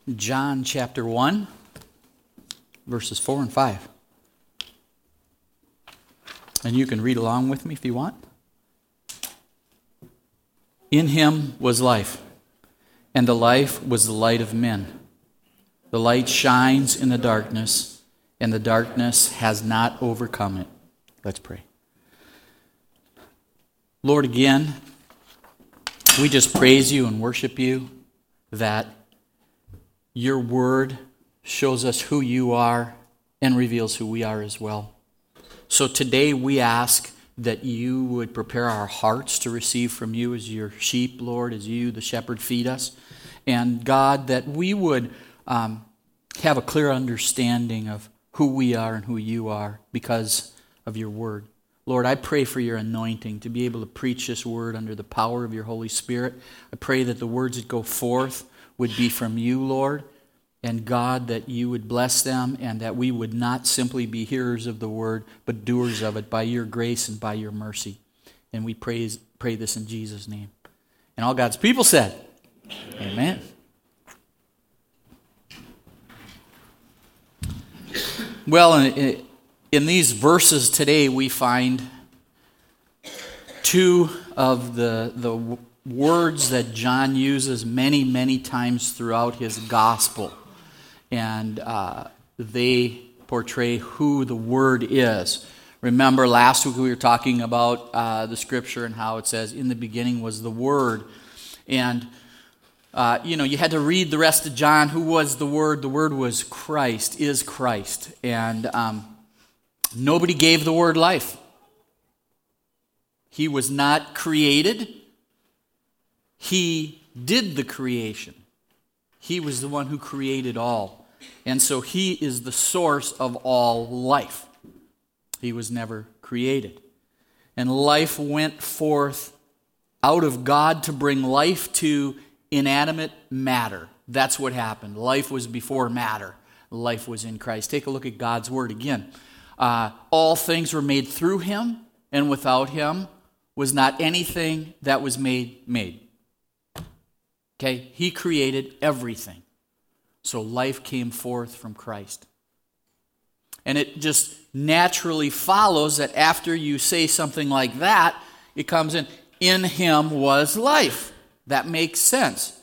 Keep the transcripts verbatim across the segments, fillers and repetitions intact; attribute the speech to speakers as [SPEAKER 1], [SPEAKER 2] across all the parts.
[SPEAKER 1] John chapter one, verses four and five. And you can read along with me if you want. In him was life, and the life was the light of men. The light shines in the darkness, and the darkness has not overcome it. Let's pray. Lord, again, we just praise you and worship you that your word shows us who you are and reveals who we are as well. So today we ask that you would prepare our hearts to receive from you as your sheep, Lord, as you, the shepherd, feed us. And God, that we would um, have a clear understanding of who we are and who you are because of your word. Lord, I pray for your anointing to be able to preach this word under the power of your Holy Spirit. I pray that the words that go forth would be from you, Lord, and God, that you would bless them and that we would not simply be hearers of the word, but doers of it by your grace and by your mercy. And we praise, pray this in Jesus' name. And all God's people said, Amen. Well, in, in these verses today, we find two of the, the words that John uses many, many times throughout his gospel. And uh, they portray who the Word is. Remember, last week we were talking about uh, the Scripture and how it says, in the beginning was the Word. And, uh, you know, you had to read the rest of John. Who was the Word? The Word was Christ, is Christ. And um, nobody gave the Word life. He was not created. He did the creation. He was the one who created all. And so he is the source of all life. He was never created. And life went forth out of God to bring life to inanimate matter. That's what happened. Life was before matter. Life was in Christ. Take a look at God's word again. Uh, all things were made through him, and without him was not anything that was made made. Okay? He created everything. So life came forth from Christ. And it just naturally follows that after you say something like that, it comes in, in him was life. That makes sense.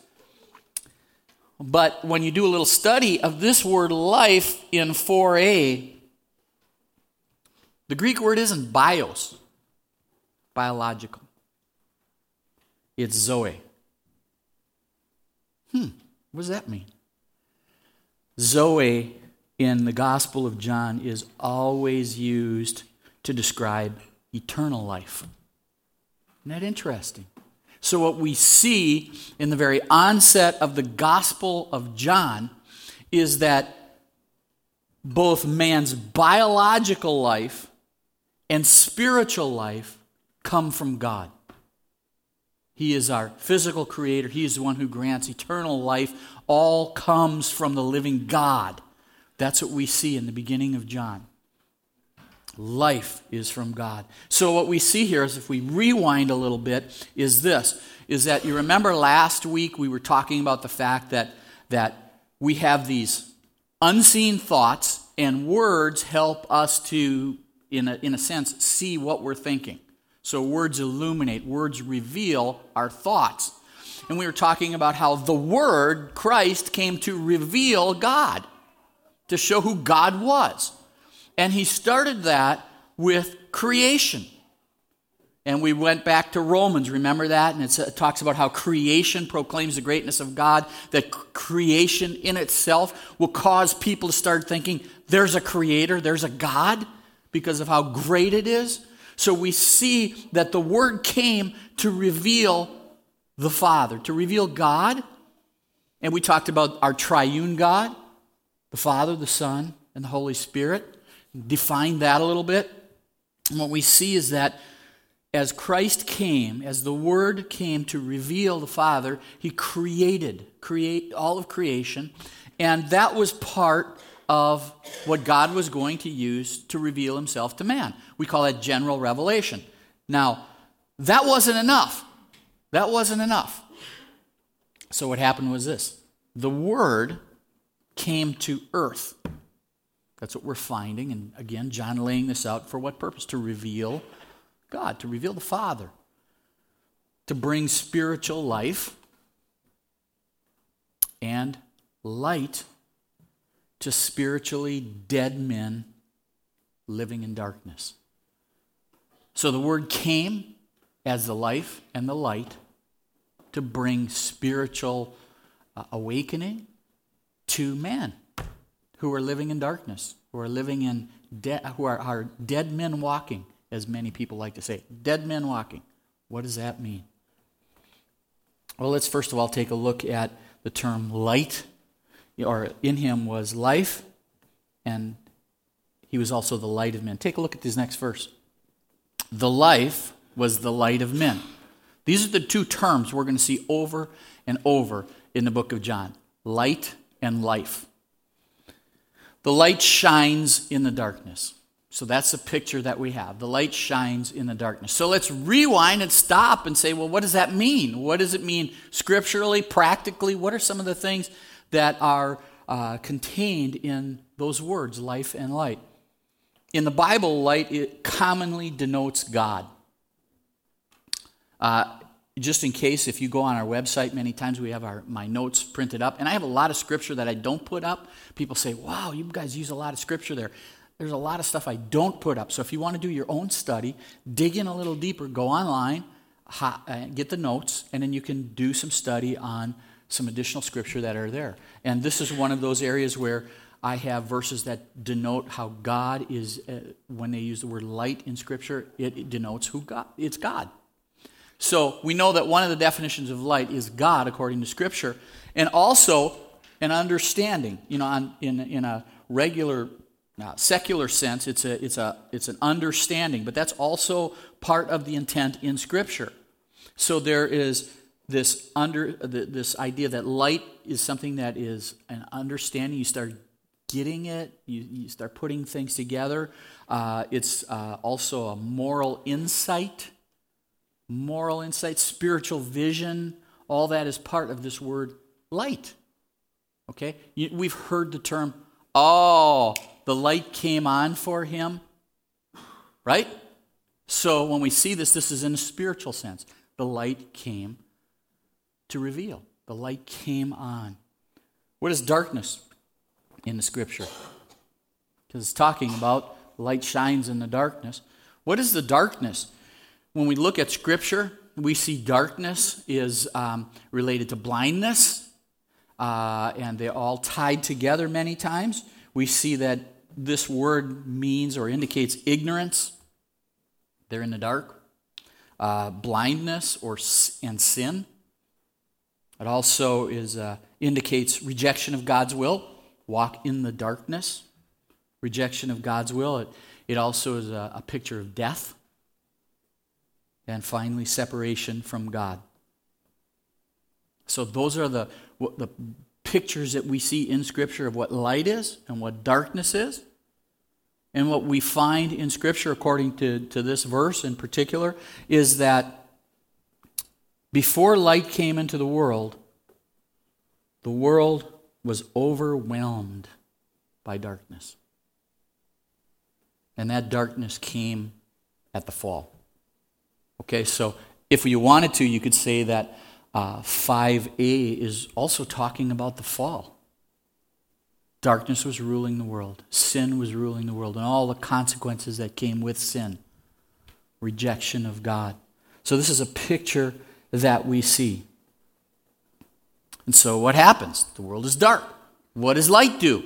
[SPEAKER 1] But when you do a little study of this word life in four A, the Greek word isn't bios, biological. It's zoe. Hmm, what does that mean? Zoe in the Gospel of John is always used to describe eternal life. Isn't that interesting? So what we see in the very onset of the Gospel of John is that both man's biological life and spiritual life come from God. He is our physical creator. He is the one who grants eternal life. All comes from the living God. That's what we see in the beginning of John. Life is from God. So what we see here is, if we rewind a little bit, is this, is that you remember last week we were talking about the fact that, that we have these unseen thoughts, and words help us to, in a, in a sense, see what we're thinking. So words illuminate, words reveal our thoughts. And we were talking about how the Word, Christ, came to reveal God, to show who God was. And he started that with creation. And we went back to Romans, remember that? And it's, it talks about how creation proclaims the greatness of God, that creation in itself will cause people to start thinking, there's a creator, there's a God, because of how great it is. So we see that the Word came to reveal the Father, to reveal God. And we talked about our triune God, the Father, the Son, and the Holy Spirit. Defined that a little bit. And what we see is that as Christ came, as the Word came to reveal the Father, he created create all of creation. And that was part of what God was going to use to reveal himself to man. We call that general revelation. Now, that wasn't enough. That wasn't enough. So what happened was this. The Word came to earth. That's what we're finding. And again, John laying this out for what purpose? To reveal God, to reveal the Father, to bring spiritual life and light to spiritually dead men living in darkness. So the Word came as the life and the light to bring spiritual uh, awakening to man who are living in darkness, who are living in de- who are, are dead men walking, as many people like to say. Dead men walking. What does that mean? Well, let's first of all take a look at the term light. Or in him was life, and he was also the light of men. Take a look at this next verse. The life was the light of men. These are the two terms we're going to see over and over in the book of John. Light and life. The light shines in the darkness. So that's the picture that we have. The light shines in the darkness. So let's rewind and stop and say, well, what does that mean? What does it mean scripturally, practically? What are some of the things that are uh, contained in those words, life and light? In the Bible, light, it commonly denotes God. Uh, just in case, if you go on our website, many times we have our my notes printed up, and I have a lot of scripture that I don't put up. People say, wow, you guys use a lot of scripture there. There's a lot of stuff I don't put up. So if you want to do your own study, dig in a little deeper, go online, ha, uh, get the notes, and then you can do some study on some additional scripture that are there. And this is one of those areas where I have verses that denote how God is, uh, when they use the word light in scripture, it, it denotes who God, it's God. So we know that one of the definitions of light is God according to scripture, and also an understanding. You know, on, in in a regular uh, secular sense, it's a it's a it's an understanding, but that's also part of the intent in scripture. So there is this under this idea that light is something that is an understanding. You start getting it. You, you start putting things together. Uh, it's uh, also a moral insight. Moral insight, spiritual vision, all that is part of this word light. Okay? You, we've heard the term, oh, the light came on for him. Right? So when we see this, this is in a spiritual sense. The light came to reveal. The light came on. What is darkness in the scripture? Because it's talking about light shines in the darkness. What is the darkness? When we look at Scripture, we see darkness is um, related to blindness, uh, and they're all tied together many times. We see that this word means or indicates ignorance. They're in the dark. Uh, blindness or and sin. It also is uh, indicates rejection of God's will. Walk in the darkness. Rejection of God's will. It, it also is a, a picture of death. And finally, separation from God. So those are the, the pictures that we see in Scripture of what light is and what darkness is. And what we find in Scripture, according to, to this verse in particular, is that before light came into the world, the world was overwhelmed by darkness. And that darkness came at the fall. Okay, so if you wanted to, you could say that uh, five A is also talking about the fall. Darkness was ruling the world. Sin was ruling the world, and all the consequences that came with sin. Rejection of God. So this is a picture that we see. And so what happens? The world is dark. What does light do?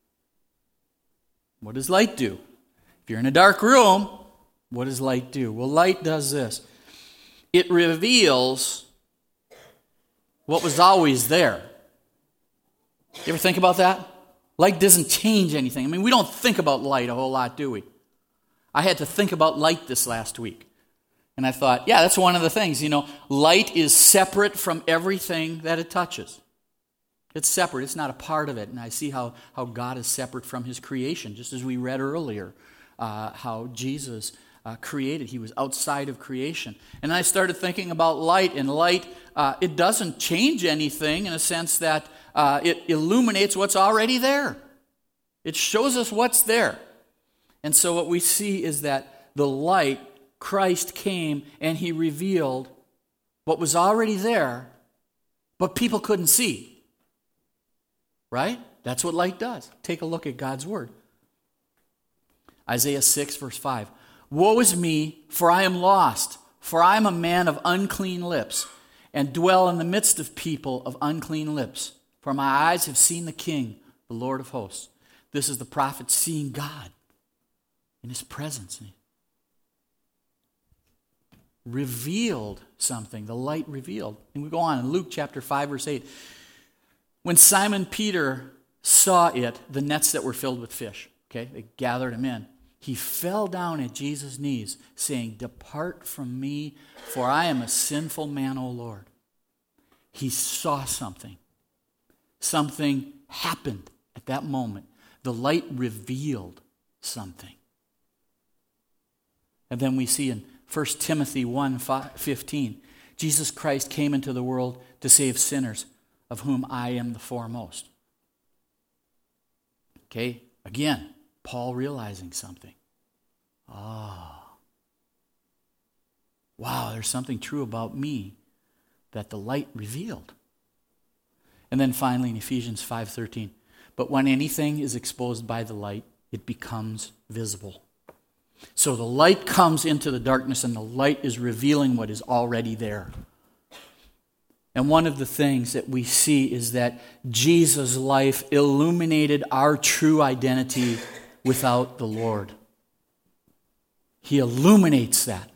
[SPEAKER 1] What does light do? If you're in a dark room, what does light do? Well, light does this. It reveals what was always there. You ever think about that? Light doesn't change anything. I mean, we don't think about light a whole lot, do we? I had to think about light this last week. And I thought, yeah, that's one of the things. You know, light is separate from everything that it touches. It's separate. It's not a part of it. And I see how, how God is separate from his creation, just as we read earlier, uh, how Jesus Uh, created. He was outside of creation. And I started thinking about light, and light, uh, it doesn't change anything in a sense that Uh, it illuminates what's already there. It shows us what's there. And so what we see is that the light, Christ came and he revealed what was already there, but people couldn't see. Right? That's what light does. Take a look at God's word. Isaiah six, verse five. Woe is me, for I am lost, for I am a man of unclean lips, and dwell in the midst of people of unclean lips. For my eyes have seen the King, the Lord of hosts. This is the prophet seeing God in his presence. Revealed something. The light revealed. And we go on in Luke chapter five, verse eight. When Simon Peter saw it, the nets that were filled with fish, okay, they gathered him in. He fell down at Jesus' knees, saying, Depart from me, for I am a sinful man, O Lord. He saw something. Something happened at that moment. The light revealed something. And then we see in First Timothy one fifteen, Jesus Christ came into the world to save sinners, of whom I am the foremost. Okay, again, Paul realizing something. Ah. Oh. Wow, there's something true about me that the light revealed. And then finally in Ephesians five thirteen, but when anything is exposed by the light, it becomes visible. So the light comes into the darkness and the light is revealing what is already there. And one of the things that we see is that Jesus' life illuminated our true identity without the Lord. He illuminates that.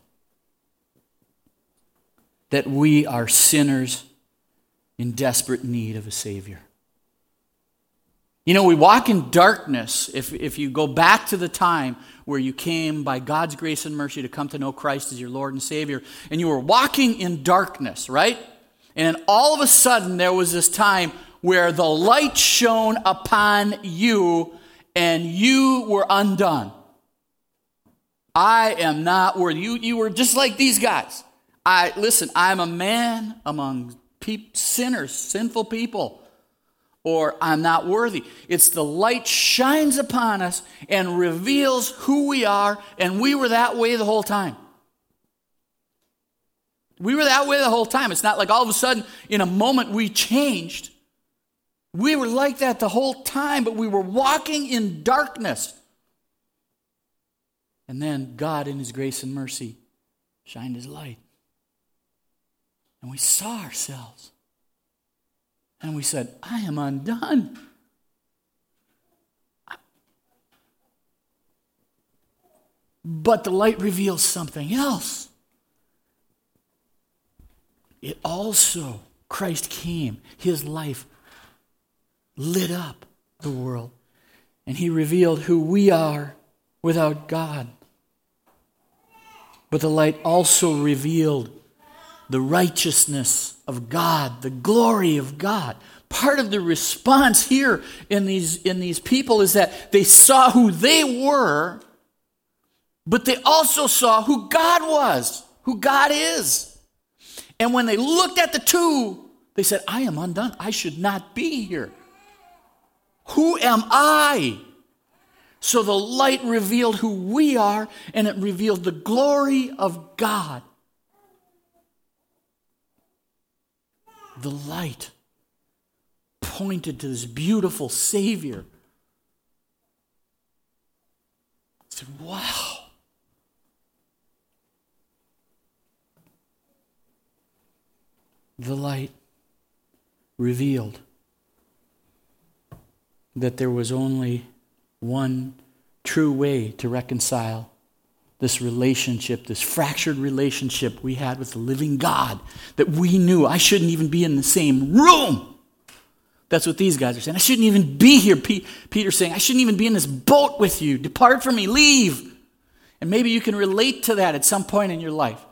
[SPEAKER 1] That we are sinners in desperate need of a Savior. You know, we walk in darkness. If, if you go back to the time where you came by God's grace and mercy to come to know Christ as your Lord and Savior, and you were walking in darkness, right? And then all of a sudden there was this time where the light shone upon you and you were undone. I am not worthy. You, you were just like these guys. I listen, I'm a man among pe- sinners, sinful people. Or I'm not worthy. It's the light shines upon us and reveals who we are, and we were that way the whole time. We were that way the whole time. It's not like all of a sudden, in a moment, we changed. We were like that the whole time, but we were walking in darkness. And then God, in his grace and mercy, shined his light. And we saw ourselves. And we said, I am undone. But the light reveals something else. It also, Christ came, his life lit up the world. And he revealed who we are without God. But the light also revealed the righteousness of God, the glory of God. Part of the response here in these, in these people is that they saw who they were, but they also saw who God was, who God is. And when they looked at the two, they said, I am undone. I should not be here. Who am I? So the light revealed who we are, and it revealed the glory of God. The light pointed to this beautiful Savior. I said, wow. The light revealed that there was only one true way to reconcile this relationship, this fractured relationship we had with the living God, that we knew I shouldn't even be in the same room. That's what these guys are saying. I shouldn't even be here. P- Peter's saying, I shouldn't even be in this boat with you. Depart from me, leave. And maybe you can relate to that at some point in your life.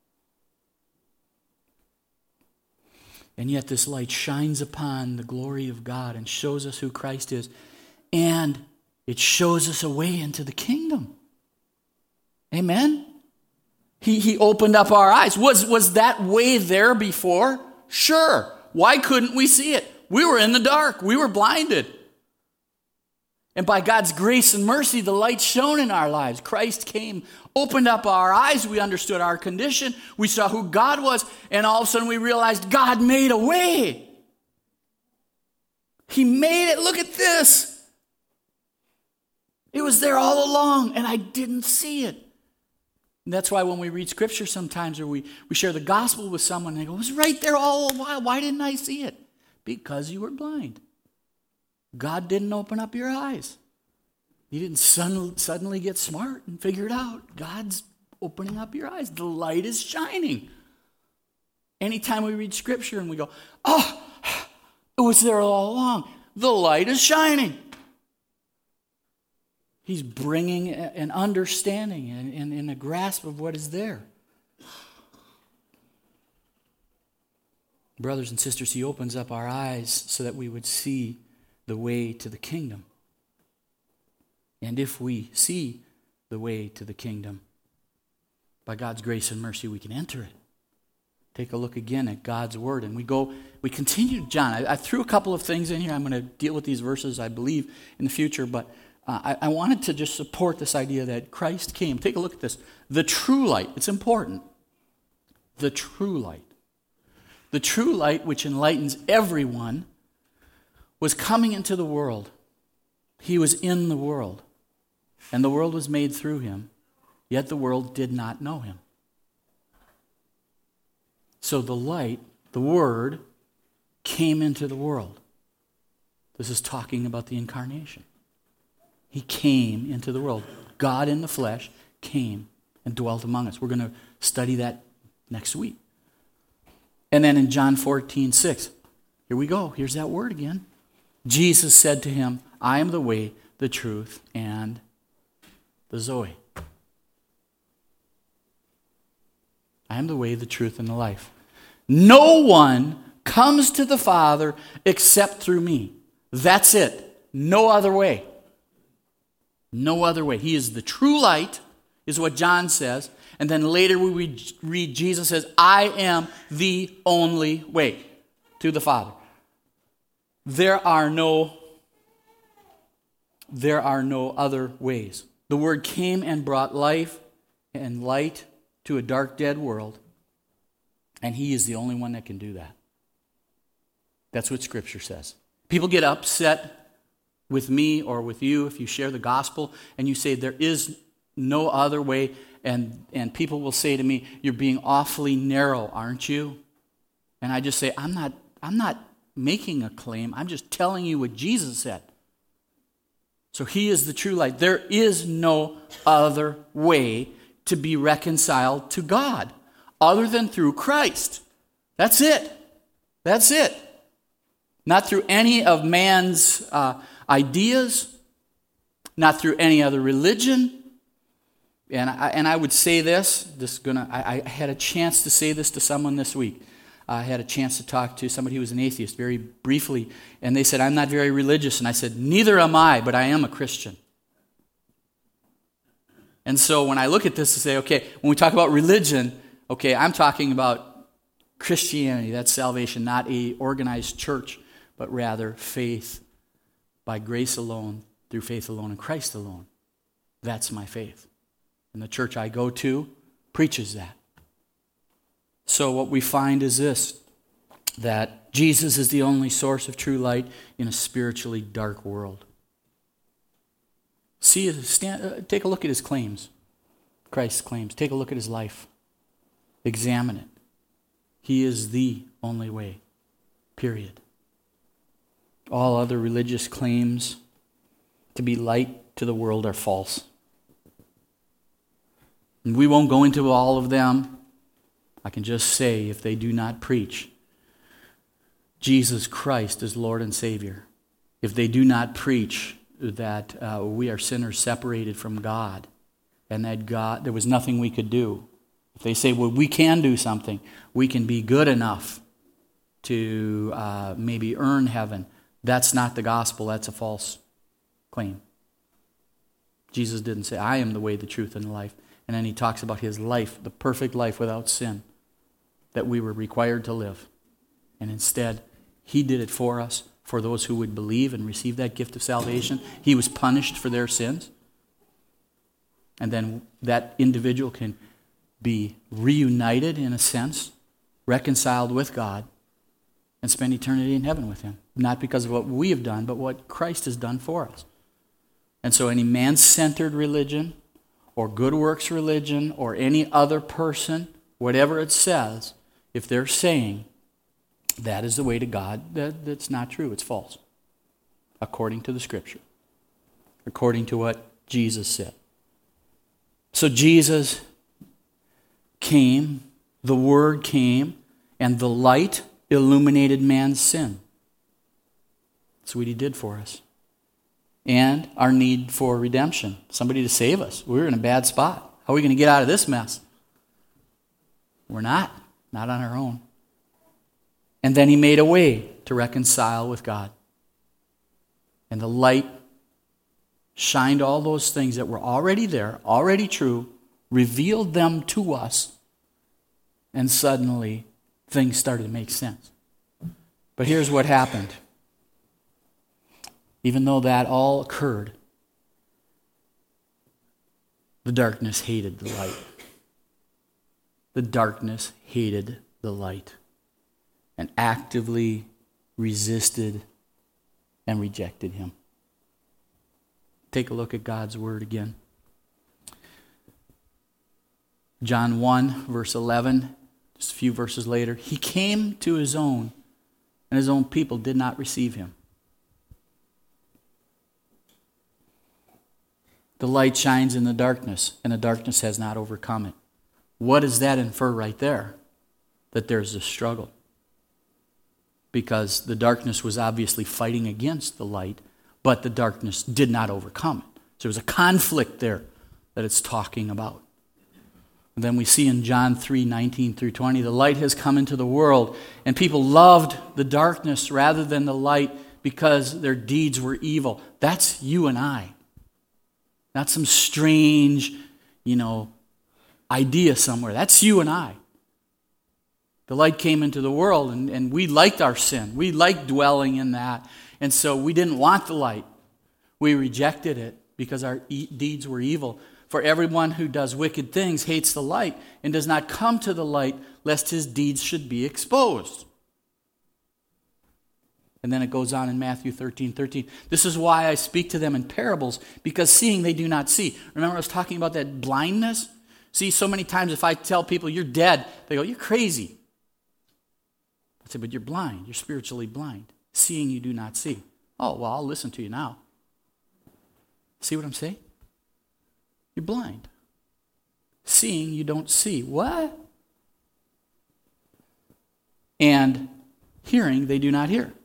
[SPEAKER 1] And yet this light shines upon the glory of God and shows us who Christ is. And it shows us a way into the kingdom. Amen? He, he opened up our eyes. Was, was that way there before? Sure. Why couldn't we see it? We were in the dark. We were blinded. And by God's grace and mercy, the light shone in our lives. Christ came, opened up our eyes. We understood our condition. We saw who God was. And all of a sudden we realized God made a way. He made it. Look at this. It was there all along, and I didn't see it. And that's why when we read Scripture sometimes, or we, we share the gospel with someone, and they go, it was right there all the while. Why didn't I see it? Because you were blind. God didn't open up your eyes. You didn't suddenly, suddenly get smart and figure it out. God's opening up your eyes. The light is shining. Anytime we read Scripture and we go, oh, it was there all along. The light is shining. He's bringing an understanding and, and, and a grasp of what is there. Brothers and sisters, he opens up our eyes so that we would see the way to the kingdom. And if we see the way to the kingdom, by God's grace and mercy, we can enter it. Take a look again at God's word. And we go, we continue, John. I, I threw a couple of things in here. I'm going to deal with these verses, I believe, in the future. But uh, I, I wanted to just support this idea that Christ came. Take a look at this. The true light. It's important. The true light. The true light, which enlightens everyone, was coming into the world. He was in the world. And the world was made through him. Yet the world did not know him. So the light, the Word, came into the world. This is talking about the incarnation. He came into the world. God in the flesh came and dwelt among us. We're going to study that next week. And then in John fourteen six, here we go. Here's that word again. Jesus said to him, I am the way, the truth, and the Zoe. I am the way, the truth, and the life. No one comes to the Father except through me. That's it. No other way. No other way. He is the true light, is what John says. And then later we read Jesus says, I am the only way to the Father. There are no, there are no other ways. The Word came and brought life and light to a dark, dead world, and he is the only one that can do that. That's what Scripture says. People get upset with me or with you if you share the gospel and you say there is no other way, and, and people will say to me, you're being awfully narrow, aren't you? And I just say, I'm not, I'm not making a claim. I'm just telling you what Jesus said. So he is the true light. There is no other way to be reconciled to God other than through Christ. That's it. That's it. Not through any of man's uh, ideas, not through any other religion. And I, and I would say this, this is gonna, I, I had a chance to say this to someone this week. I had a chance to talk to somebody who was an atheist very briefly, and they said, I'm not very religious. And I said, neither am I, but I am a Christian. And so when I look at this and say, okay, when we talk about religion, okay, I'm talking about Christianity. That's salvation, not a organized church, but rather faith by grace alone, through faith alone, in Christ alone. That's my faith. And the church I go to preaches that. So what we find is this, that Jesus is the only source of true light in a spiritually dark world. See, stand, uh, take a look at his claims, Christ's claims. Take a look at his life. Examine it. He is the only way, period. All other religious claims to be light to the world are false. And we won't go into all of them. I can just say, if they do not preach Jesus Christ as Lord and Savior, if they do not preach that uh, we are sinners separated from God, and that God, there was nothing we could do. If they say, well, we can do something, we can be good enough to uh, maybe earn heaven, that's not the gospel, that's a false claim. Jesus didn't say, I am the way, the truth, and the life. And then he talks about his life, the perfect life without sin, that we were required to live. And instead, He did it for us, for those who would believe and receive that gift of salvation. He was punished for their sins. And then that individual can be reunited, in a sense, reconciled with God, and spend eternity in heaven with Him. Not because of what we have done, but what Christ has done for us. And so any man-centered religion, or good works religion, or any other person, whatever it says, if they're saying that is the way to God, that, that's not true. It's false. According to the Scripture. According to what Jesus said. So Jesus came, the Word came, and the light illuminated man's sin. That's what He did for us. And our need for redemption. Somebody to save us. We're in a bad spot. How are we going to get out of this mess? We're not. Not on our own. And then He made a way to reconcile with God. And the light shined all those things that were already there, already true, revealed them to us, and suddenly things started to make sense. But here's what happened. Even though that all occurred, the darkness hated the light. The darkness hated the light and actively resisted and rejected Him. Take a look at God's Word again. John one, verse eleven, just a few verses later. He came to His own, and His own people did not receive Him. The light shines in the darkness, and the darkness has not overcome it. What does that infer right there? That there's a struggle. Because the darkness was obviously fighting against the light, but the darkness did not overcome it. So there's a conflict there that it's talking about. And then we see in John three, nineteen through twenty, the light has come into the world, and people loved the darkness rather than the light because their deeds were evil. That's you and I. Not some strange, you know, idea somewhere. That's you and I. The light came into the world, and, and we liked our sin. We liked dwelling in that. And so we didn't want the light. We rejected it because our e- deeds were evil. For everyone who does wicked things hates the light and does not come to the light, lest his deeds should be exposed. And then it goes on in Matthew thirteen, thirteen. This is why I speak to them in parables, because seeing they do not see. Remember I was talking about that blindness? See, so many times if I tell people you're dead, they go, you're crazy. I say, but you're blind. You're spiritually blind. Seeing you do not see. Oh, well, I'll listen to you now. See what I'm saying? You're blind. Seeing you don't see. What? And hearing they do not hear.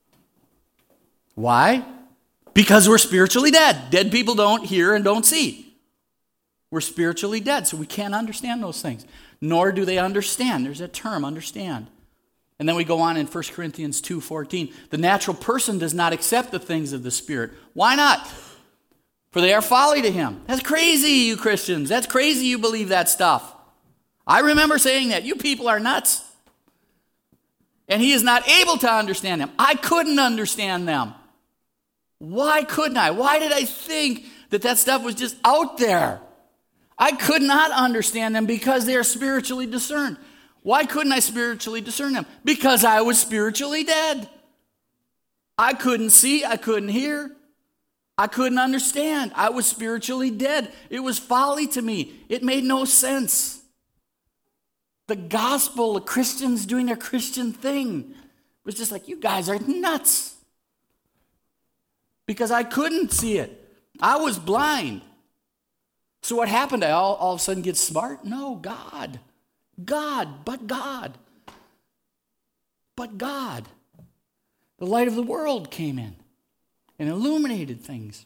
[SPEAKER 1] Why? Because we're spiritually dead. Dead people don't hear and don't see. We're spiritually dead, so we can't understand those things. Nor do they understand. There's that term, understand. And then we go on in First Corinthians two fourteen. The natural person does not accept the things of the Spirit. Why not? For they are folly to him. That's crazy, you Christians. That's crazy you believe that stuff. I remember saying that. You people are nuts. And he is not able to understand them. I couldn't understand them. Why couldn't I? Why did I think that that stuff was just out there? I could not understand them because they are spiritually discerned. Why couldn't I spiritually discern them? Because I was spiritually dead. I couldn't see, I couldn't hear, I couldn't understand. I was spiritually dead. It was folly to me. It made no sense. The gospel, the Christians doing their Christian thing, was just like, you guys are nuts. Because I couldn't see it. I was blind. So what happened? I all, all of a sudden get smart? No, God. God, but God. But God. The light of the world came in and illuminated things.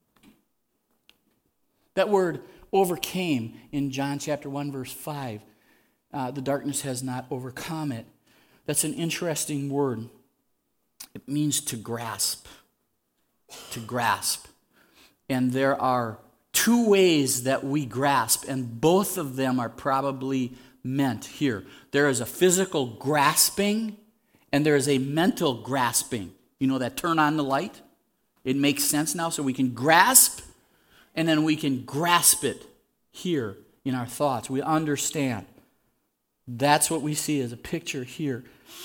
[SPEAKER 1] That word overcame in John chapter one, verse five. Uh, the darkness has not overcome it. That's an interesting word. It means to grasp. To grasp. And there are two ways that we grasp, and both of them are probably meant here. There is a physical grasping, And there is a mental grasping. You know that turn on the light? It makes sense now, so we can grasp, and then we can grasp it here in our thoughts. We understand. That's what we see as a picture here.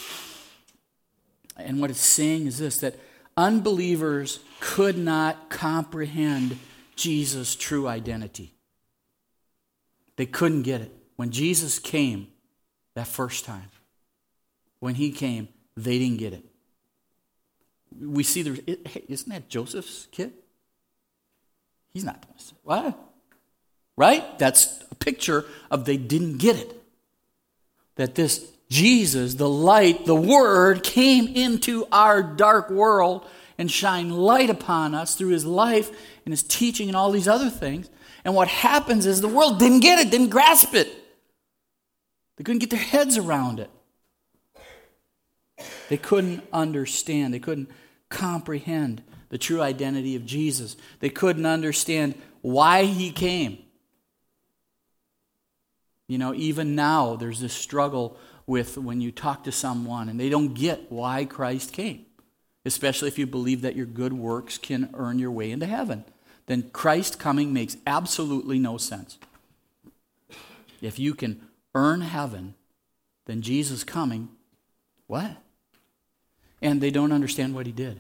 [SPEAKER 1] And what it's saying is this, that unbelievers could not comprehend Jesus' true identity. They couldn't get it. When Jesus came that first time, when he came, they didn't get it. We see the, it, hey, isn't that Joseph's kid? He's not. What? Right? That's a picture of they didn't get it. That this Jesus, the light, the Word, came into our dark world and shined light upon us through his life and his teaching and all these other things. And what happens is the world didn't get it, didn't grasp it. They couldn't get their heads around it. They couldn't understand. They couldn't comprehend the true identity of Jesus. They couldn't understand why he came. You know, even now there's this struggle with when you talk to someone and they don't get why Christ came. Especially if you believe that your good works can earn your way into heaven. Then Christ coming makes absolutely no sense. If you can earn heaven, then Jesus coming, what? And they don't understand what he did.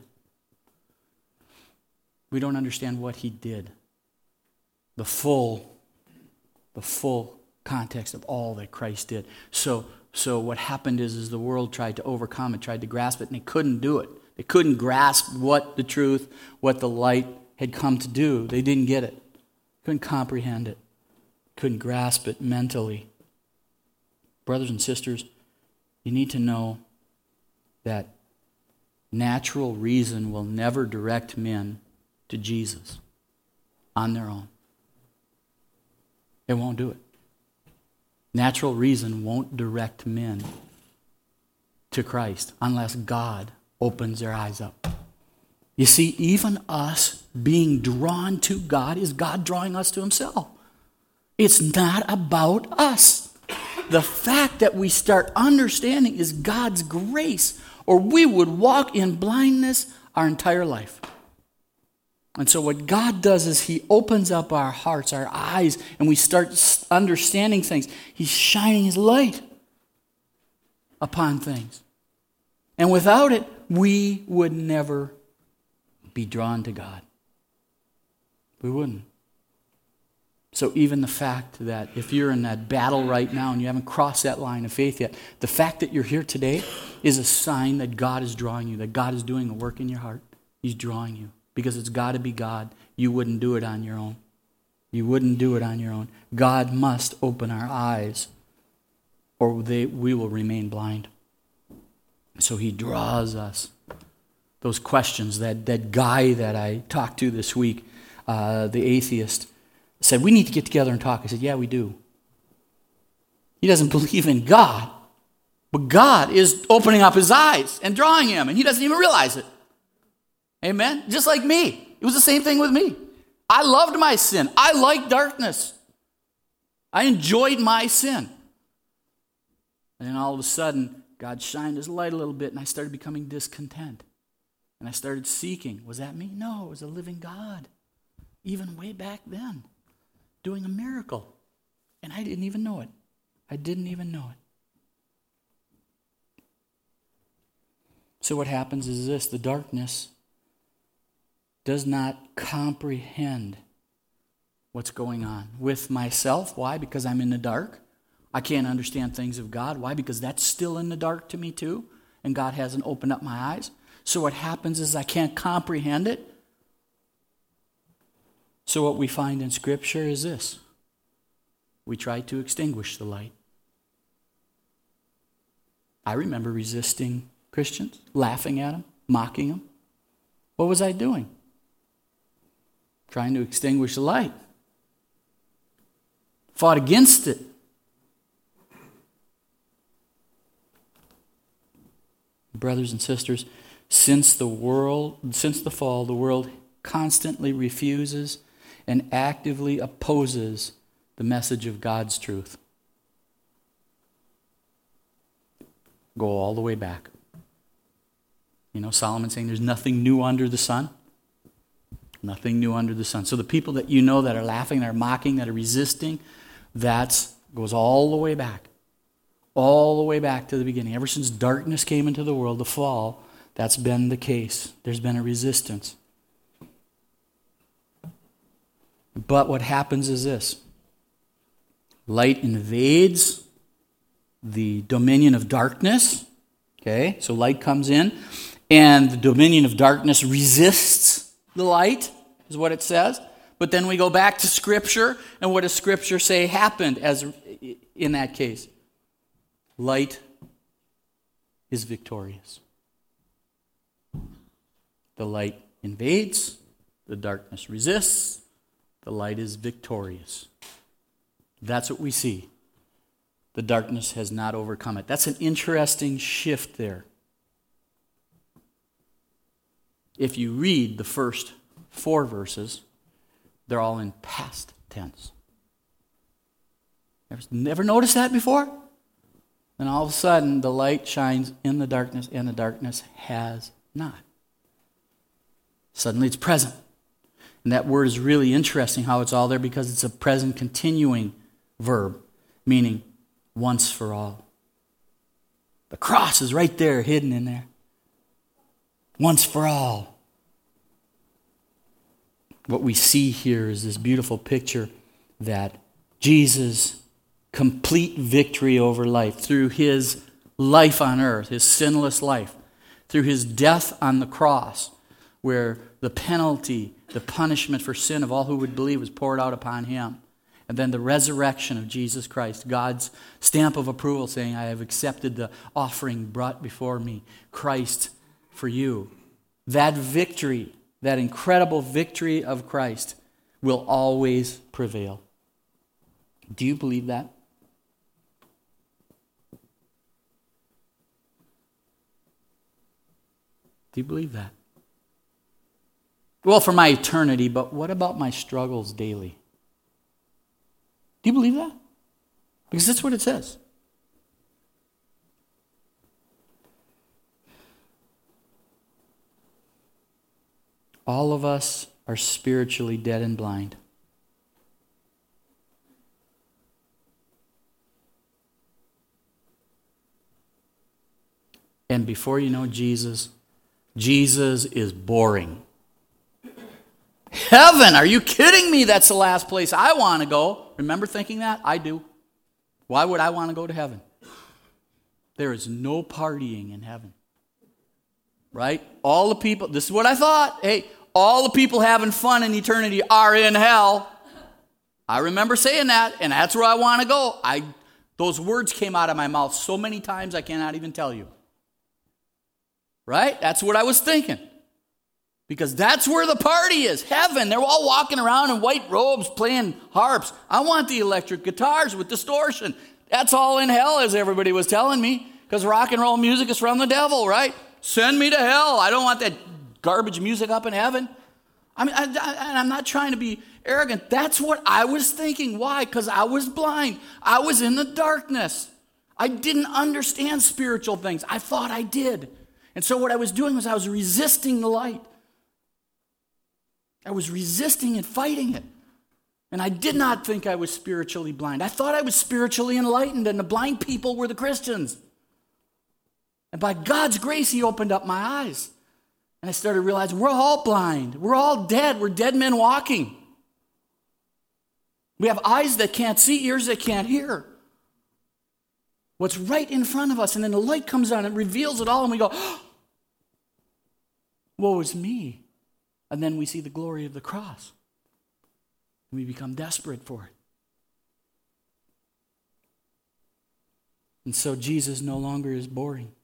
[SPEAKER 1] We don't understand what he did. The full, the full context of all that Christ did. So, so what happened is, is the world tried to overcome it, tried to grasp it, and they couldn't do it. They couldn't grasp what the truth, what the light had come to do. They didn't get it. Couldn't comprehend it. Couldn't grasp it mentally. Brothers and sisters, you need to know that natural reason will never direct men to Jesus on their own. It won't do it. Natural reason won't direct men to Christ unless God opens their eyes up. You see, even us being drawn to God is God drawing us to himself. It's not about us. The fact that we start understanding is God's grace, or we would walk in blindness our entire life. And so what God does is he opens up our hearts, our eyes, and we start understanding things. He's shining his light upon things. And without it, we would never be drawn to God. We wouldn't. So even the fact that if you're in that battle right now and you haven't crossed that line of faith yet, the fact that you're here today is a sign that God is drawing you, that God is doing a work in your heart. He's drawing you. Because it's got to be God. You wouldn't do it on your own. You wouldn't do it on your own. God must open our eyes, or they, we will remain blind. So he draws us. Those questions, that, that guy that I talked to this week, uh, the atheist, said, we need to get together and talk. I said, yeah, we do. He doesn't believe in God, but God is opening up his eyes and drawing him, and he doesn't even realize it. Amen? Just like me. It was the same thing with me. I loved my sin. I liked darkness. I enjoyed my sin. And then all of a sudden, God shined his light a little bit, and I started becoming discontent. And I started seeking. Was that me? No, it was a living God. Even way back then. Doing a miracle. And I didn't even know it. I didn't even know it. So what happens is this. The darkness does not comprehend what's going on with myself. Why? Because I'm in the dark. I can't understand things of God. Why? Because that's still in the dark to me too, and God hasn't opened up my eyes. So what happens is I can't comprehend it. So what we find in Scripture is this. We try to extinguish the light. I remember resisting Christians, laughing at them, mocking them. What was I doing? Trying to extinguish the light. Fought against it. Brothers and sisters, since the world, since the fall, the world constantly refuses and actively opposes the message of God's truth. Go all the way back. You know, Solomon saying there's nothing new under the sun. Nothing new under the sun. So the people that you know that are laughing, that are mocking, that are resisting, that goes all the way back. All the way back to the beginning. Ever since darkness came into the world, the fall, that's been the case. There's been a resistance. But what happens is this. Light invades the dominion of darkness. Okay, so light comes in, and the dominion of darkness resists the light, is what it says. But then we go back to Scripture, and what does Scripture say happened as in that case? Light is victorious. The light invades, the darkness resists, the light is victorious. That's what we see. The darkness has not overcome it. That's an interesting shift there. If you read the first four verses, they're all in past tense. Never, never noticed that before? And all of a sudden, the light shines in the darkness, and the darkness has not. Suddenly it's present. And that word is really interesting how it's all there because it's a present continuing verb, meaning once for all. The cross is right there, hidden in there. Once for all. What we see here is this beautiful picture that Jesus' complete victory over life through his life on earth, his sinless life, through his death on the cross, where the penalty, the punishment for sin of all who would believe was poured out upon him. And then the resurrection of Jesus Christ, God's stamp of approval saying, I have accepted the offering brought before me, Christ for you. That victory, that incredible victory of Christ will always prevail. Do you believe that? Do you believe that? Well, for my eternity, but what about my struggles daily? Do you believe that? Because that's what it says. All of us are spiritually dead and blind. And before you know Jesus, Jesus is boring. Heaven, are you kidding me? That's the last place I want to go. Remember thinking that? I do. Why would I want to go to heaven? There is no partying in heaven. Right? All the people, this is what I thought. Hey, all the people having fun in eternity are in hell. I remember saying that, and that's where I want to go. I, those words came out of my mouth so many times I cannot even tell you. Right? That's what I was thinking. Because that's where the party is. Heaven. They're all walking around in white robes playing harps. I want the electric guitars with distortion. That's all in hell, as everybody was telling me. Because rock and roll music is from the devil, right? Send me to hell. I don't want that garbage music up in heaven. I mean, I, I, I'm not trying to be arrogant. That's what I was thinking. Why? Because I was blind. I was in the darkness. I didn't understand spiritual things. I thought I did. And so what I was doing was I was resisting the light. I was resisting and fighting it. And I did not think I was spiritually blind. I thought I was spiritually enlightened, and the blind people were the Christians. And by God's grace, he opened up my eyes. And I started realizing we're all blind. We're all dead. We're dead men walking. We have eyes that can't see, ears that can't hear. What's right in front of us, and then the light comes on and reveals it all, and we go, oh, woe is me. And then we see the glory of the cross. And we become desperate for it. And so Jesus no longer is boring.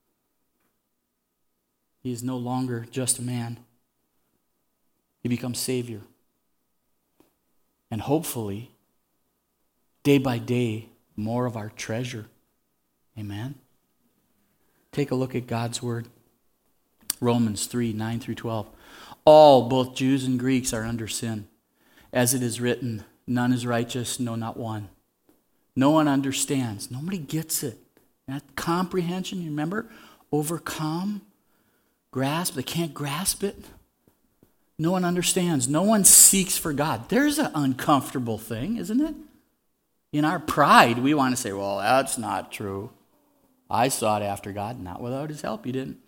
[SPEAKER 1] He is no longer just a man. He becomes Savior. And hopefully, day by day, more of our treasure. Amen? Take a look at God's Word. Romans three, nine through twelve. All, both Jews and Greeks, are under sin. As it is written, none is righteous, no, not one. No one understands. Nobody gets it. That comprehension, you remember? Overcome. grasp. They can't grasp it. No one understands. No one seeks for God. There's an uncomfortable thing, isn't it? In our pride, we want to say, well, that's not true. I sought after God, not without his help. You didn't.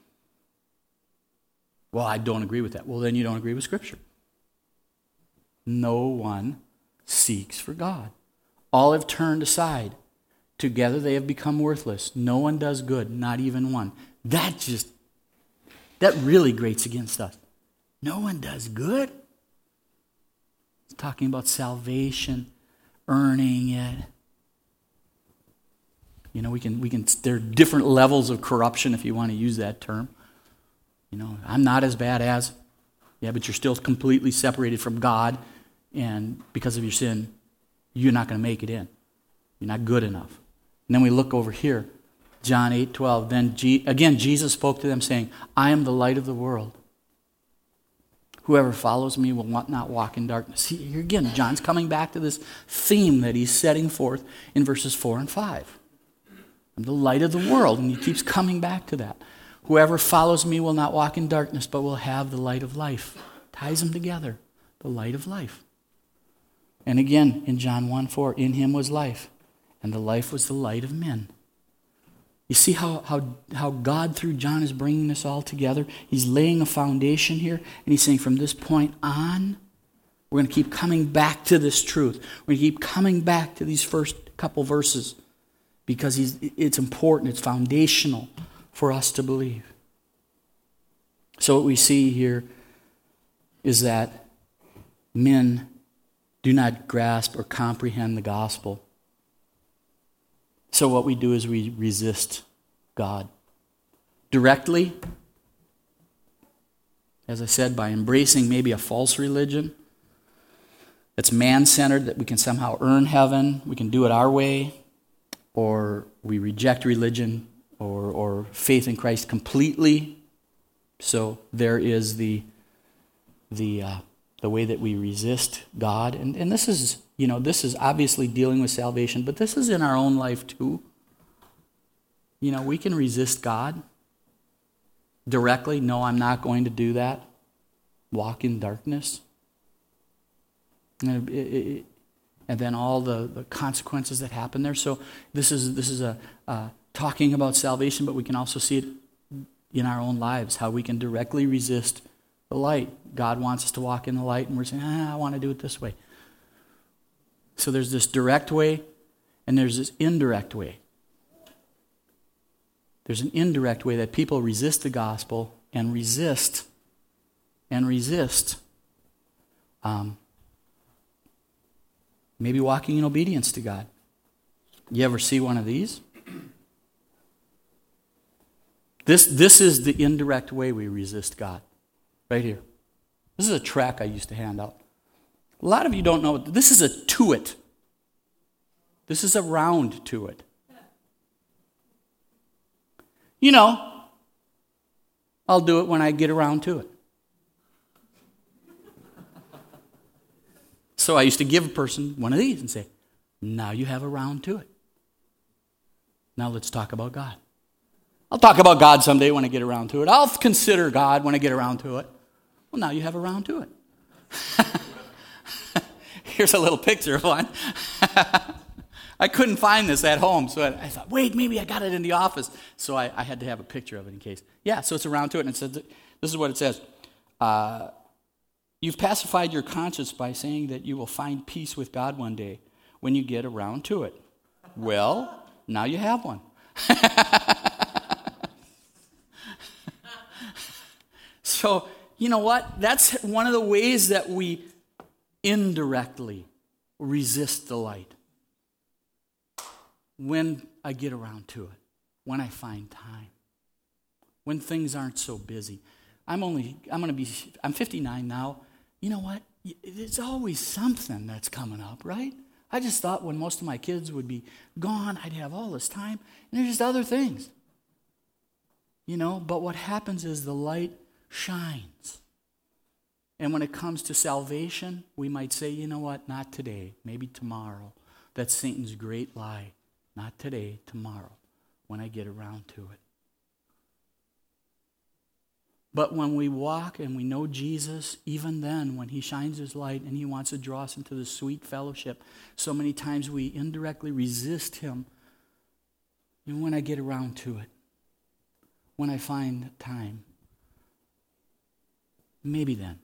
[SPEAKER 1] Well, I don't agree with that. Well, then you don't agree with Scripture. No one seeks for God. All have turned aside. Together they have become worthless. No one does good, not even one. That just, that really grates against us. No one does good. It's talking about salvation, earning it. You know, we can, we can, there are different levels of corruption if you want to use that term. You know, I'm not as bad as, yeah, but you're still completely separated from God, and because of your sin, you're not going to make it in. You're not good enough. And then we look over here, John eight twelve. Then, G- again, Jesus spoke to them saying, I am the light of the world. Whoever follows me will not walk in darkness. See, here again, John's coming back to this theme that he's setting forth in verses four and five. I'm the light of the world, and he keeps coming back to that. Whoever follows me will not walk in darkness, but will have the light of life. Ties them together, the light of life. And again, in John one four, in him was life, and the life was the light of men. You see how, how, how God, through John, is bringing this all together? He's laying a foundation here, and he's saying from this point on, we're going to keep coming back to this truth. We're going to keep coming back to these first couple verses because he's, it's important, it's foundational for us to believe. So what we see here is that men do not grasp or comprehend the gospel. So what we do is we resist God. Directly, as I said, by embracing maybe a false religion that's man-centered, that we can somehow earn heaven, we can do it our way, or we reject religion or, or faith in Christ completely. So there is the the uh, the way that we resist God, and and this is you know this is obviously dealing with salvation, but this is in our own life too. You know, we can resist God directly. No, I'm not going to do that. Walk in darkness, and, it, it, and then all the, the consequences that happen there. So this is this is a uh, talking about salvation, but we can also see it in our own lives, how we can directly resist the light. God wants us to walk in the light, and we're saying, ah, I want to do it this way. So there's this direct way, and there's this indirect way. There's an indirect way that people resist the gospel and resist, and resist um, maybe walking in obedience to God. You ever see one of these? This, this is the indirect way we resist God. Right here. This is a track I used to hand out. A lot of you don't know. This is a to-it. This is a round to it. You know, I'll do it when I get around to it. So I used to give a person one of these and say, now you have a round to it. Now let's talk about God. I'll talk about God someday when I get around to it. I'll consider God when I get around to it. Well, now you have a round to it. Here's a little picture of one. I couldn't find this at home, so I, I thought, wait, maybe I got it in the office. So I, I had to have a picture of it in case. Yeah, so it's a round to it, and it says, this is what it says. Uh, You've pacified your conscience by saying that you will find peace with God one day when you get around to it. Well, now you have one. So, you know what? That's one of the ways that we indirectly resist the light. When I get around to it, when I find time, when things aren't so busy. I'm only, I'm going to be, I'm fifty-nine now. You know what? There's always something that's coming up, right? I just thought when most of my kids would be gone, I'd have all this time. And there's just other things. You know, but what happens is the light shines. And when it comes to salvation, we might say, you know what, not today, maybe tomorrow. That's Satan's great lie. Not today, tomorrow, when I get around to it. But when we walk and we know Jesus, even then, when he shines his light and he wants to draw us into the sweet fellowship, so many times we indirectly resist him. And when I get around to it, when I find time, maybe then.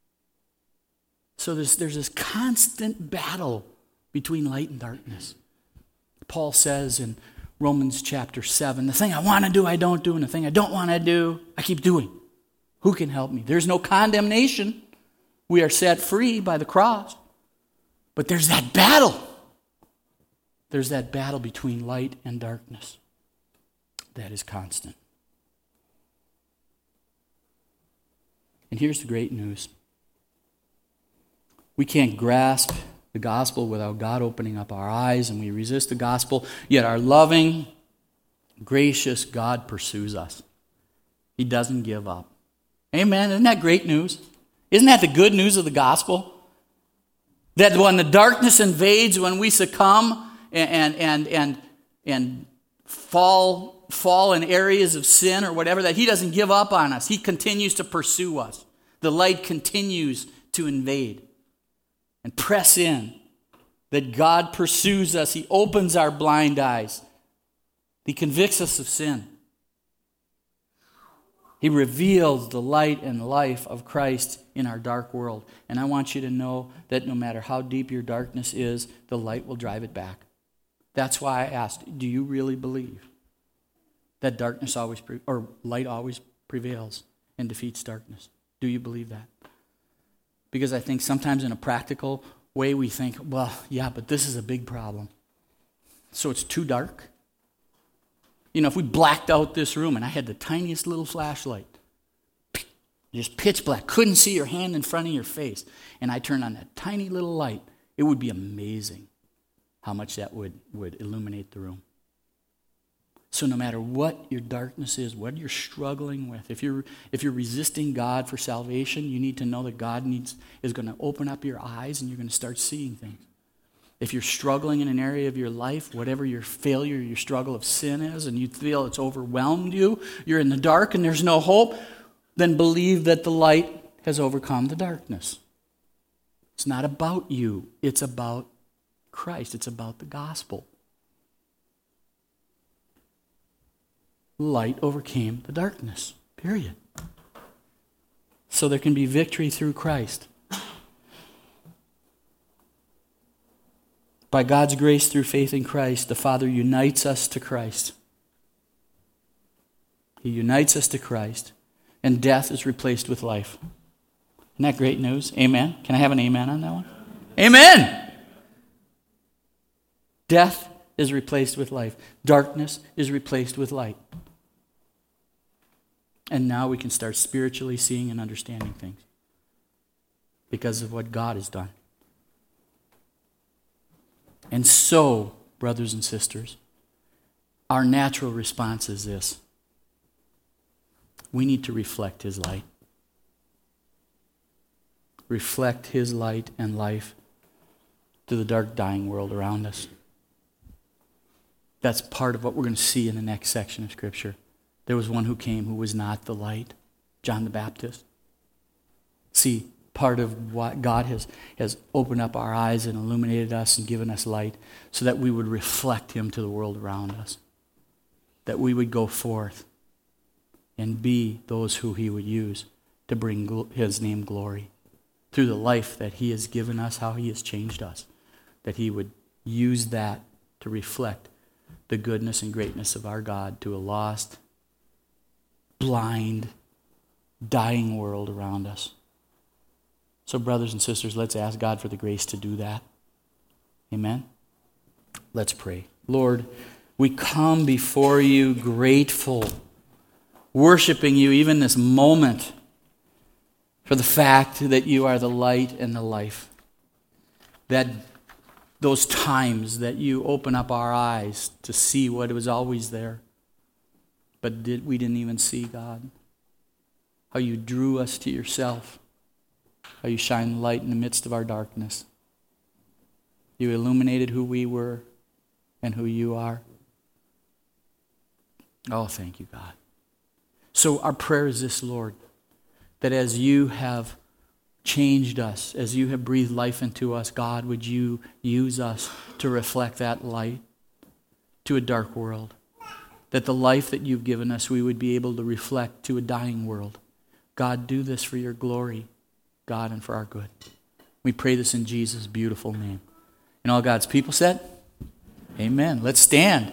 [SPEAKER 1] So there's, there's this constant battle between light and darkness. Paul says in Romans chapter seven, the thing I want to do, I don't do, and the thing I don't want to do, I keep doing. Who can help me? There's no condemnation. We are set free by the cross. But there's that battle. There's that battle between light and darkness. That is constant. And here's the great news. We can't grasp the gospel without God opening up our eyes, and we resist the gospel, yet our loving, gracious God pursues us. He doesn't give up. Amen. Isn't that great news? Isn't that the good news of the gospel? That when the darkness invades, when we succumb and and and and fall fall in areas of sin or whatever, that he doesn't give up on us. He continues to pursue us. The light continues to invade and press in. That God pursues us. He opens our blind eyes. He convicts us of sin. He reveals the light and life of Christ in our dark world. And I want you to know that no matter how deep your darkness is, the light will drive it back. That's why I asked, do you really believe that darkness always, pre- or light always prevails and defeats darkness? Do you believe that? Because I think sometimes in a practical way we think, well, yeah, but this is a big problem. So it's too dark. You know, if we blacked out this room and I had the tiniest little flashlight, just pitch black, couldn't see your hand in front of your face, and I turned on that tiny little light, it would be amazing how much that would, would illuminate the room. So no matter what your darkness is, what you're struggling with, if you're if you're resisting God for salvation, you need to know that God needs is going to open up your eyes and you're going to start seeing things. If you're struggling in an area of your life, whatever your failure, your struggle of sin is, and you feel it's overwhelmed you, you're in the dark and there's no hope, then believe that the light has overcome the darkness. It's not about you. It's about Christ. It's about the gospel. Light overcame the darkness, period. So there can be victory through Christ. By God's grace through faith in Christ, the Father unites us to Christ. He unites us to Christ, and death is replaced with life. Isn't that great news? Amen? Can I have an amen on that one? Amen! Death is replaced with life. Darkness is replaced with light. And now we can start spiritually seeing and understanding things because of what God has done. And so, brothers and sisters, our natural response is this. We need to reflect his light. Reflect his light and life to the dark, dying world around us. That's part of what we're going to see in the next section of Scripture. There was one who came who was not the light, John the Baptist. See, part of what God has, has opened up our eyes and illuminated us and given us light so that we would reflect him to the world around us. That we would go forth and be those who he would use to bring gl- his name glory. Through the life that he has given us, how he has changed us. That he would use that to reflect the goodness and greatness of our God to a lost, blind, dying world around us. So brothers and sisters, let's ask God for the grace to do that. Amen? Let's pray. Lord, we come before you grateful, worshiping you even this moment for the fact that you are the light and the life. That those times that you open up our eyes to see what was always there, but did, we didn't even see, God. How you drew us to yourself. How you shine light in the midst of our darkness. You illuminated who we were and who you are. Oh, thank you, God. So our prayer is this, Lord. that as you have changed us, as you have breathed life into us, God, would you use us to reflect that light to a dark world? That the life that you've given us, we would be able to reflect to a dying world. God, do this for your glory, God, and for our good. We pray this in Jesus' beautiful name. And all God's people said, amen. Let's stand.